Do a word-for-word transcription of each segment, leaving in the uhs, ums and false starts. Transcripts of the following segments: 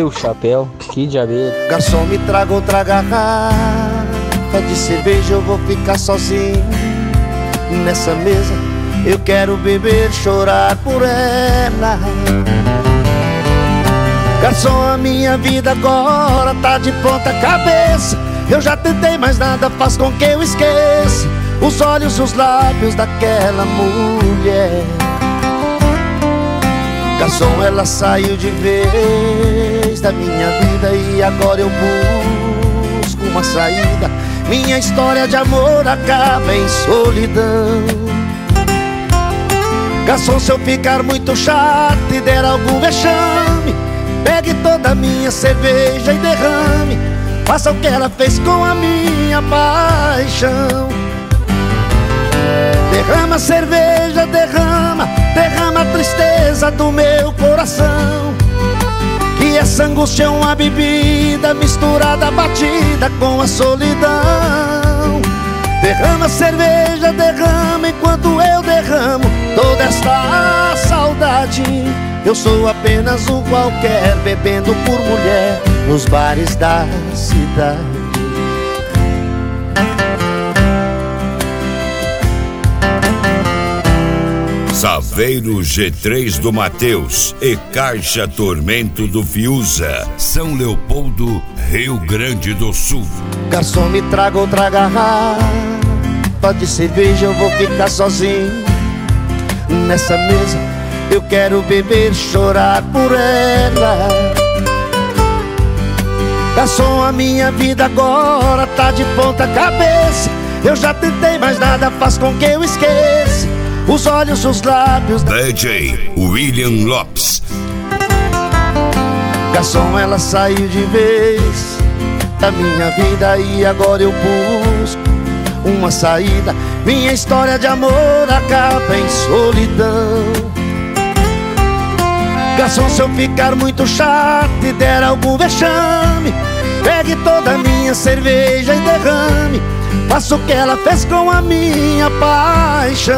Meu chapéu, que de abelha. Garçom, me traga outra garrafa de cerveja, eu vou ficar sozinho nessa mesa. Eu quero beber, chorar por ela. Garçom, a minha vida agora tá de ponta cabeça. Eu já tentei, mas nada faz com que eu esqueça os olhos e os lábios daquela mulher. Garçom, ela saiu de vez da minha vida e agora eu busco uma saída. Minha história de amor acaba em solidão. Garçom, se eu ficar muito chato e der algum vexame, pegue toda a minha cerveja e derrame. Faça o que ela fez com a minha paixão. Derrama cerveja, derrama, derrama a tristeza do meu coração. Que essa angústia é uma bebida misturada, batida com a solidão. Derrama cerveja, derrama enquanto eu derramo toda esta saudade. Eu sou apenas um qualquer, bebendo por mulher nos bares da cidade. Saveiro G três do Mateus e Caixa Tormento do Fiuza, São Leopoldo, Rio Grande do Sul. Garçom, me traga outra garrafa de cerveja, eu vou ficar sozinho nessa mesa. Eu quero beber, chorar por ela. Garçom, a minha vida agora tá de ponta cabeça. Eu já tentei, mas nada faz com que eu esqueça os olhos, os lábios da... D J William Lopes. Garçom, ela saiu de vez da minha vida e agora eu busco uma saída. Minha história de amor acaba em solidão. Garçom, se eu ficar muito chato e der algum vexame, pegue toda a minha cerveja e derrame. Faça o que ela fez com a minha paixão.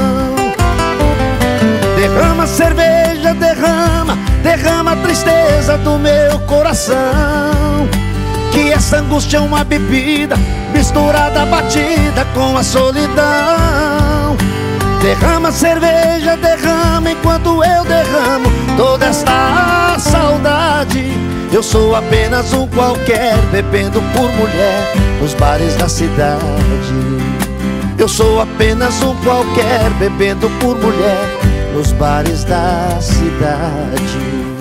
Derrama cerveja, derrama, derrama a tristeza do meu coração. Que essa angústia é uma bebida misturada, batida com a solidão. Derrama cerveja, derrama enquanto eu derramo toda esta saudade. Eu sou apenas um qualquer, bebendo por mulher nos bares da cidade. Eu sou apenas um qualquer, bebendo por mulher nos bares da cidade.